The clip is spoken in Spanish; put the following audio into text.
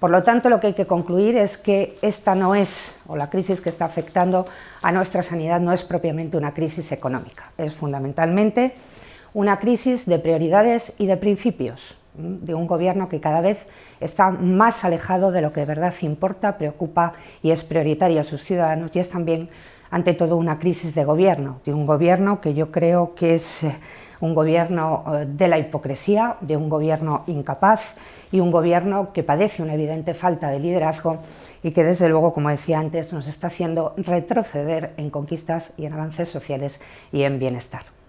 Por lo tanto, lo que hay que concluir es que esta no es, o la crisis que está afectando a nuestra sanidad no es propiamente una crisis económica, es fundamentalmente una crisis de prioridades y de principios, de un gobierno que cada vez está más alejado de lo que de verdad importa, preocupa y es prioritario a sus ciudadanos, y es también, ante todo, una crisis de gobierno, de un gobierno que yo creo que es un gobierno de la hipocresía, de un gobierno incapaz y un gobierno que padece una evidente falta de liderazgo y que, desde luego, como decía antes, nos está haciendo retroceder en conquistas y en avances sociales y en bienestar.